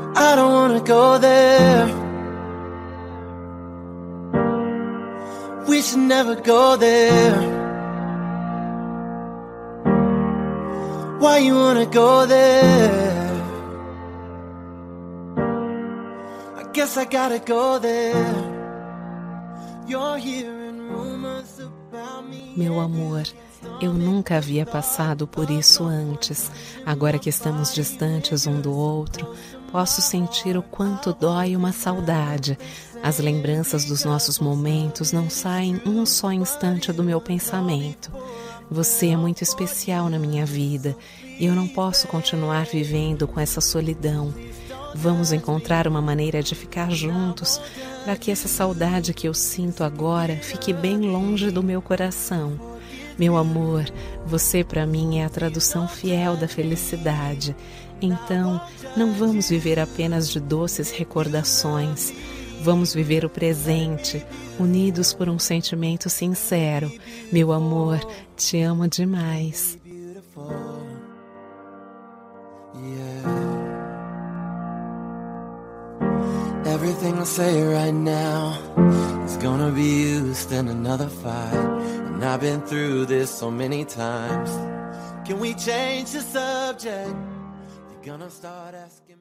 I don't wanna go there. We should never go there. Why you wanna go there? I guess I gotta go there. You're hearing rumors about me. Meu amor, eu nunca havia passado por isso antes. Agora que estamos distantes um do outro, posso sentir o quanto dói uma saudade. As lembranças dos nossos momentos não saem um só instante do meu pensamento. Você é muito especial na minha vida e eu não posso continuar vivendo com essa solidão. Vamos encontrar uma maneira de ficar juntos para que essa saudade que eu sinto agora fique bem longe do meu coração. Meu amor, você para mim é a tradução fiel da felicidade. Então, não vamos viver apenas de doces recordações. Vamos viver o presente, unidos por um sentimento sincero. Meu amor, te amo demais. Everything I say right now is gonna be used in another fight. And I've been through this so many times. Can we change the subject? You're gonna start asking